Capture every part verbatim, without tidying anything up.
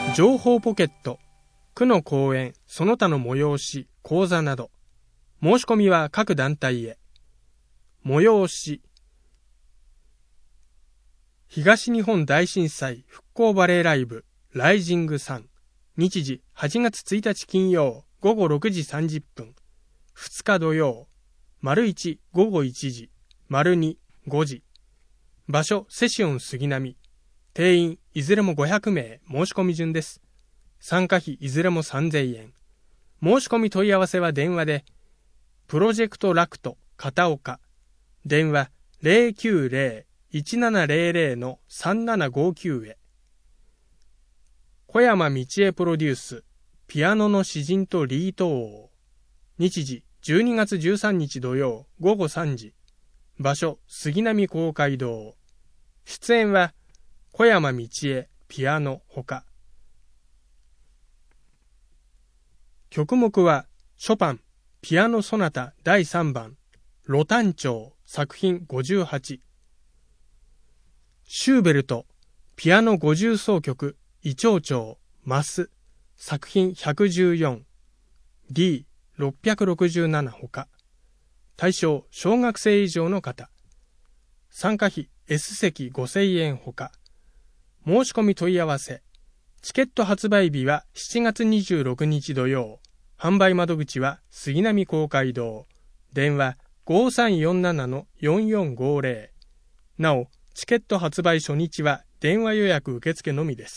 情報ポケット、区の講演、その他の催し、講座など、申し込みは各団体へ。催し、東日本大震災復興バレエライブライジングサン、日時はちがつついたち金曜午後ろくじさんじゅっぷん、ふつか土曜、丸いち午後いちじ、丸にごじ、場所セシオン杉並、定員いずれもごひゃくめい、申し込み順です。参加費いずれもさんぜんえん。申し込み問い合わせは電話で、プロジェクトラクト片岡、電話 ゼロきゅうゼロ いちななゼロゼロ のさんななごきゅう へ。小山道恵プロデュース、ピアノの詩人とリート王。日時じゅうにがつじゅうさんにち土曜午後さんじ、場所杉並公会堂。出演は小山道恵ピアノほか。曲目はショパンピアノソナタだいさんばんロ短調作品ごじゅうはち、シューベルトピアノごじゅう奏曲異長調マス作品ひゃくじゅうよん、 ディーろっぴゃくろくじゅうなな ほか。対象小学生以上の方。参加費 S 席ごせんえんほか。申し込み問い合わせ。チケット発売日はしちがつにじゅうろくにち土曜。販売窓口は杉並公会堂。電話 ごさんよんなな のよんよんごゼロ。なお、チケット発売初日は電話予約受付のみです。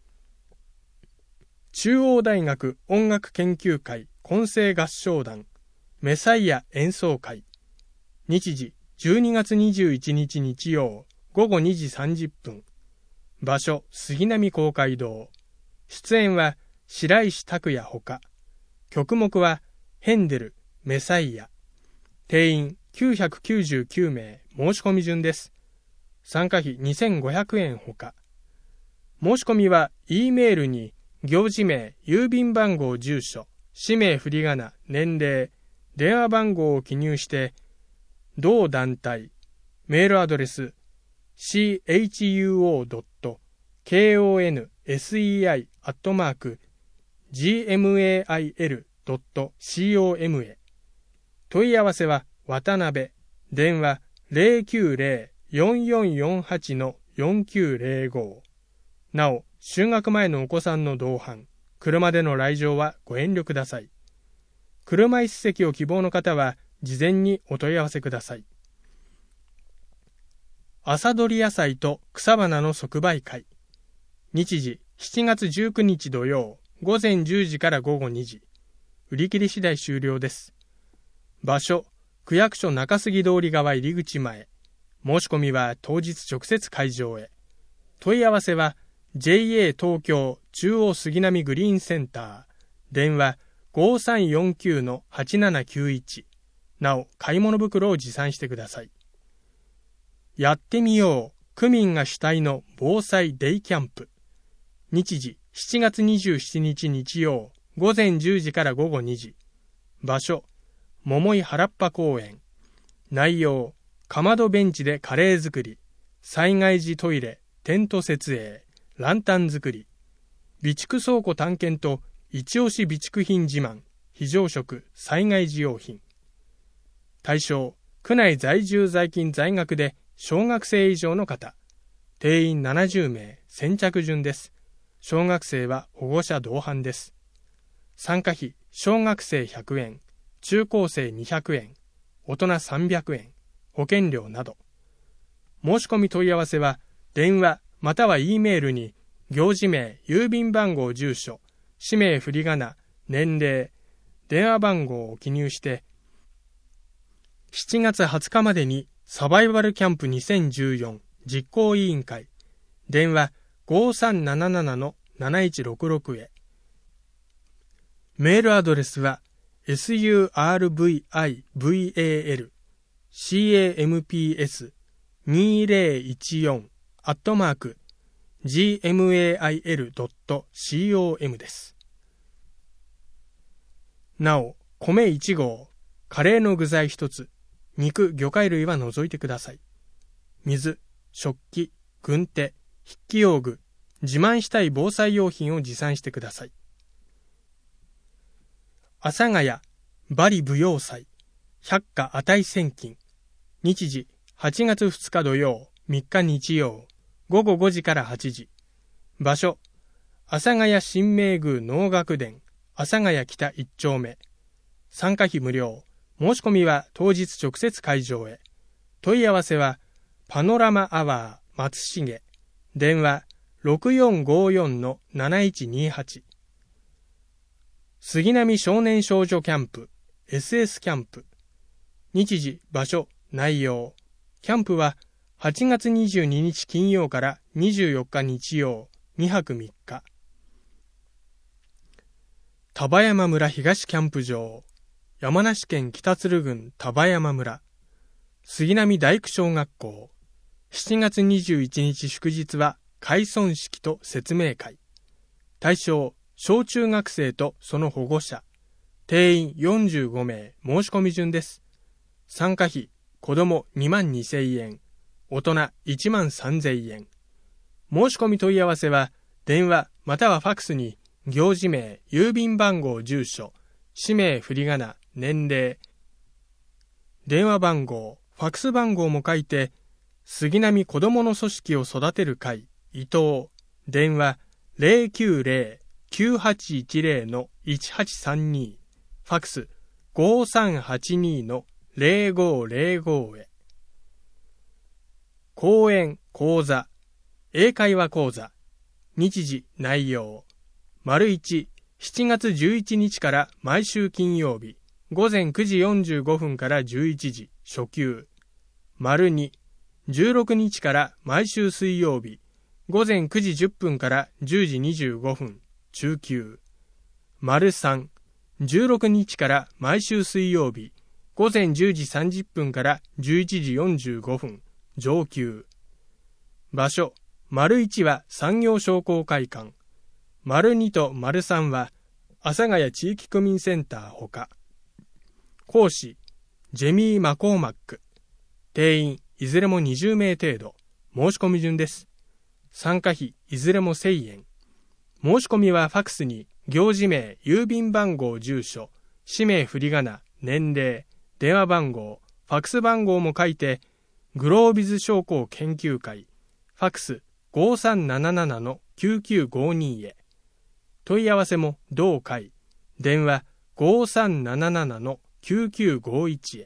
中央大学音楽研究会混声合唱団メサイア演奏会。日時じゅうにがつにじゅういちにち日曜午後にじさんじゅっぷん。場所杉並公会堂。出演は白石拓也ほか。曲目はヘンデルメサイア。定員きゅうひゃくきゅうじゅうきゅうめい、申し込み順です。参加費にせんごひゃくえんほか。申し込みは E メールに行事名、郵便番号、住所、氏名、振り仮名、年齢、電話番号を記入して、同団体、メールアドレス シーエイチユーオードットケーオーエヌエスイーアイ アットマーク ジーエムエーアイエルドットコム へ。問い合わせは渡辺、電話 ゼロきゅうゼロ よんよんよんはち のよんきゅうゼロご。なお、就学前のお子さんの同伴、車での来場はご遠慮ください。車椅子席を希望の方は事前にお問い合わせください。朝どり野菜と草花の即売会。日時しちがつじゅうくにち土曜午前じゅうじから午後にじ。売り切り次第終了です。場所区役所中杉通り側入り口前。申し込みは当日直接会場へ。問い合わせは ジェイエー 東京中央杉並グリーンセンター。電話 ごさんよんきゅうのはちななきゅういち。なお、買い物袋を持参してください。やってみよう区民が主体の防災デイキャンプ。日時しちがつにじゅうしちにち日曜午前じゅうじから午後にじ。場所桃井原っぱ公園。内容かまどベンチでカレー作り、災害時トイレテント設営、ランタン作り、備蓄倉庫探検と一押し備蓄品自慢、非常食災害時用品。対象区内在住在勤在学で小学生以上の方。定員ななじゅうめい、先着順です。小学生は保護者同伴です。参加費小学生ひゃくえん、中高生にひゃくえん、大人さんびゃくえん、保険料など。申し込み問い合わせは電話または E メールに行事名、郵便番号、住所、氏名、振り仮名、年齢、電話番号を記入してしちがつはつかまでにサバイバルキャンプにせんじゅうよん実行委員会。電話 ごさんななななのなないちろくろく へ。メールアドレスは サバイバルキャンプにせんじゅうよん アットマーク ジーエムエーアイエルドットコム です。なお、米いちごう、カレーの具材ひとつ、肉、魚介類は除いてください。水、食器、軍手、筆記用具、 自慢したい防災用品を持参してください。阿佐ヶ谷バリ舞踊祭百花値千金。日時はちがつふつか土曜、みっか日曜、ごごごじからはちじ。場所阿佐ヶ谷神明宮能楽殿阿佐ヶ谷北いっ丁目。参加費無料。申し込みは当日直接会場へ。問い合わせはパノラマアワー松重。電話 ろくよんごよんのなないちにはち。杉並少年少女キャンプ エスエス キャンプ。日時、場所、内容。キャンプははちがつにじゅうににち金曜からにじゅうよっか日曜、にはくみっか。丹波山村東キャンプ場。山梨県北鶴郡丹波山村。杉並大工小学校。しちがつにじゅういちにち祝日は開村式と説明会。対象、小中学生とその保護者。定員よんじゅうごめい、申し込み順です。参加費、子どもにまんにせんえん、大人いちまんさんぜんえん。申し込み問い合わせは、電話またはファクスに、行事名、郵便番号、住所、氏名、振り仮名、年齢、電話番号、ファクス番号も書いて、杉並子どもの組織を育てる会、伊藤、電話 ゼロきゅうゼロ きゅうはちいちゼロ のいちはちさんに、ファクスごさんはちにのゼロごゼロごへ。講演、講座、英会話講座、日時、内容。丸いち、しちがつじゅういちにちから毎週金曜日、ごぜんくじよんじゅうごふんからじゅういちじ、初級。丸に、じゅうろくにちから毎週水曜日、ごぜんくじじゅっぷんからじゅうじにじゅうごふん、中級。丸さん、じゅうろくにちから毎週水曜日、ごぜんじゅうじさんじゅっぷんからじゅういちじよんじゅうごふん、上級。場所、丸いちは産業商工会館。丸にと丸さんは阿佐ヶ谷地域区民センターほか。講師、ジェミー・マコーマック。定員、いずれもにじゅうめい程度。申し込み順です。参加費、いずれもせんえん。申し込みはファクスに、行事名、郵便番号、住所、氏名、振り仮名、年齢、電話番号、ファクス番号も書いて、グロービズ商工研究会、ファクスごさんなななのきゅうきゅうごにへ。問い合わせも同会、電話ごさんなななのきゅうきゅうごいちへ。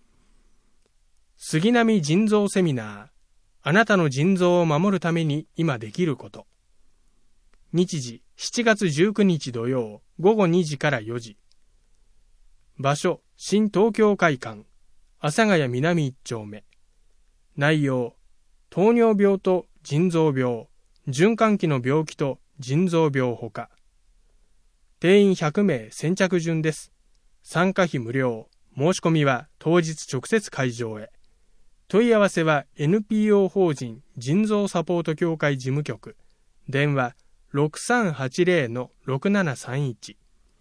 杉並腎臓セミナー。あなたの腎臓を守るために今できること。日時、しちがつじゅうくにち土曜、ごごにじからよじ。場所、新東京会館、阿佐ヶ谷南いっ丁目。内容、糖尿病と腎臓病、循環器の病気と腎臓病ほか。定員ひゃくめい先着順です。参加費無料。申し込みは当日直接会場へ。問い合わせは エヌピーオー 法人腎臓サポート協会事務局。電話 ろくさんはちゼロのろくななさんいち。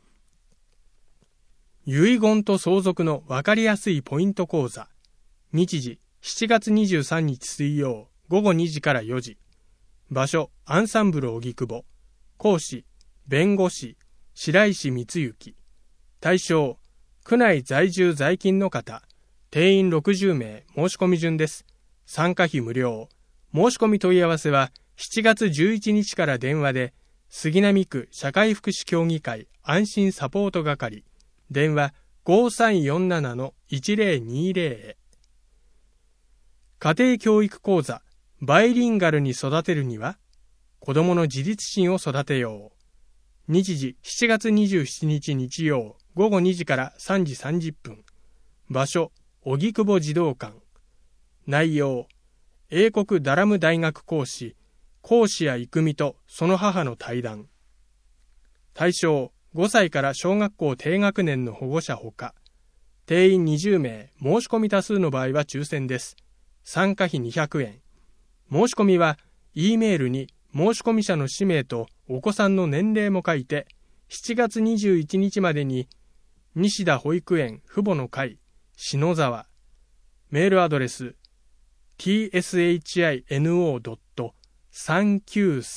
遺言と相続のわかりやすいポイント講座。日時、しちがつにじゅうさんにち水曜、ごごにじからよじ。場所、アンサンブル荻窪。講師、弁護士、白石光之。対象、区内在住在勤の方。定員ろくじゅうめい、申し込み順です。参加費無料。申し込み問い合わせはしちがつじゅういちにちから電話で、杉並区社会福祉協議会安心サポート係。電話ごさんよんななのいちゼロにゼロへ。家庭教育講座、バイリンガルに育てるには、子どもの自立心を育てよう。日時、しちがつにじゅうしちにち日曜、ごごにじからさんじさんじゅっぷん。場所、荻窪児童館。内容、英国ダラム大学講師、講師や育美とその母の対談。対象、ごさいから小学校低学年の保護者ほか。定員にじゅうめい、申し込み多数の場合は抽選です。参加費にひゃくえん。申し込みは、E メールに申し込み者の氏名とお子さんの年齢も書いて、しちがつにじゅういちにちまでに、西田保育園父母の会、篠沢。メールアドレス、ティーエスエイチアイエヌオードットさんきゅうさん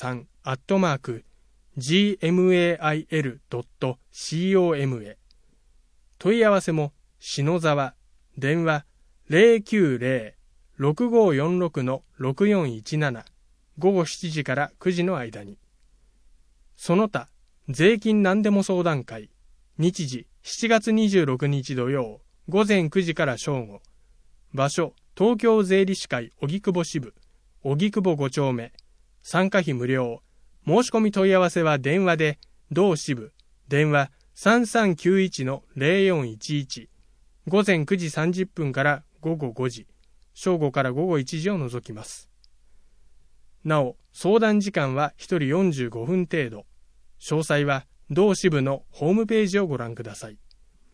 アットマーク ジーエムエーアイエルドットコム へ。問い合わせも篠沢、電話 ゼロきゅうゼロ ろくごよんろく ろくよんいちなな、午後しちじからくじの間に。その他、税金何でも相談会、日時しちがつにじゅうろくにち土曜、午前くじから正午。場所、東京税理士会荻窪支部、荻窪ご丁目。参加費無料。申し込み問い合わせは電話で、同支部、電話 さんさんきゅういち ゼロよんいちいち。午前くじさんじゅっぷんから午後ごじ、正午から午後いちじを除きます。なお、相談時間はひとりよんじゅうごふん程度。詳細は同支部のホームページをご覧ください。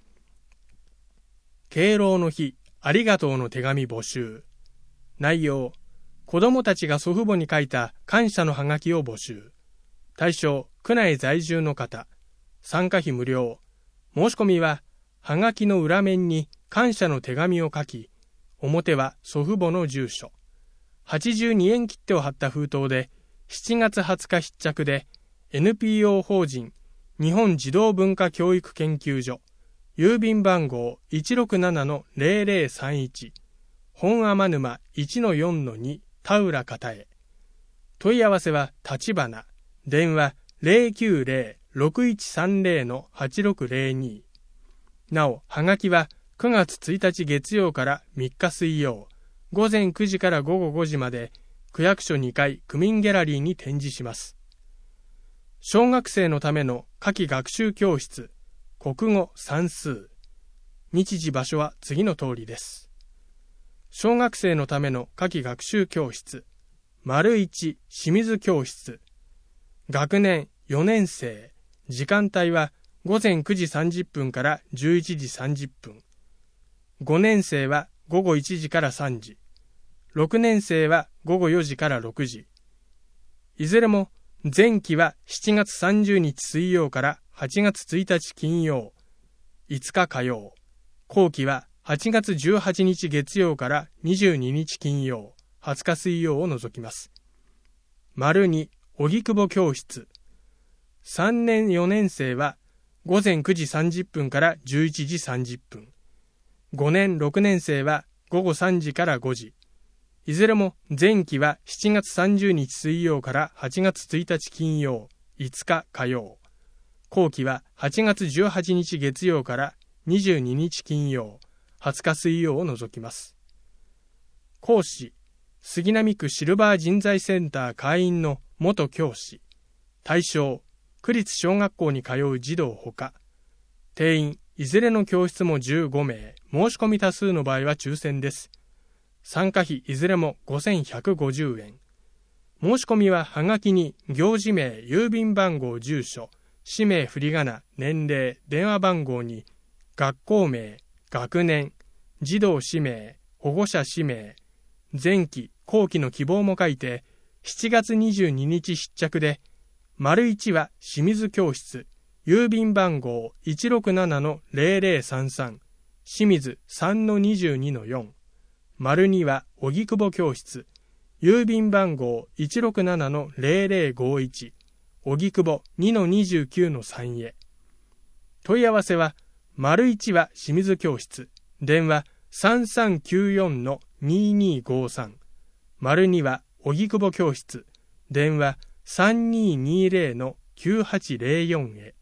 敬老の日、ありがとうの手紙募集。内容、子どもたちが祖父母に書いた感謝のハガキを募集。対象、区内在住の方。参加費無料。申し込みは、ハガキの裏面に感謝の手紙を書き、表は祖父母の住所。はちじゅうにえん切手を貼った封筒で、しちがつはつか必着で、エヌピーオー 法人日本児童文化教育研究所、郵便番号 いちろくななのゼロゼロさんいち、本天沼 いちのよんのに 田浦方へ。問い合わせは立花、電話 ゼロきゅうゼロ ろくいちさんゼロ はちろくゼロに。なお、はがきはくがつついたち月曜からみっか水曜、午前くじから午後ごじまで、区役所にかい区民ギャラリーに展示します。小学生のための夏季学習教室、国語算数。日時場所は次の通りです。小学生のための夏季学習教室、丸一清水教室。学年よねん生、時間帯は午前くじさんじゅっぷんからじゅういちじさんじゅっぷん。ごねん生は午後いちじからさんじ。ろくねん生は午後よじからろくじ。いずれも前期はしちがつさんじゅうにち水曜からはちがつついたち金曜、いつか火曜。後期ははちがつじゅうはちにち月曜からにじゅうににち金曜、はつか水曜を除きます。丸に荻窪教室。さんねんよねん生は午前くじさんじゅっぷんからじゅういちじさんじゅっぷん。ごねんろくねん生は午後さんじからごじ。いずれも前期はしちがつさんじゅうにち水曜からはちがつついたち金曜、いつか火曜。後期ははちがつじゅうはちにち月曜からにじゅうににち金曜、はつか水曜を除きます。講師、杉並区シルバー人材センター会員の元教師。対象、区立小学校に通う児童ほか。定員、いずれの教室もじゅうごめい、申し込み多数の場合は抽選です。参加費いずれもごせんひゃくごじゅうえん。申し込みははがきに行事名、郵便番号、住所、氏名、振り仮名、年齢、電話番号に学校名、学年、児童氏名、保護者氏名、前期、後期の希望も書いて、しちがつにじゅうににち必着で、丸いちは清水教室、郵便番号 いちろくななのゼロゼロさんさん、清水 さんのにじゅうにのよん。丸には荻窪教室、郵便番号 いちろくななのゼロゼロごいち、荻窪 にのにじゅうきゅうのさん へ。問い合わせは、丸いちは清水教室、電話 さんさんきゅうよんのににごさん、丸には荻窪教室、電話 さんにーにーゼロのきゅうはちゼロよん へ。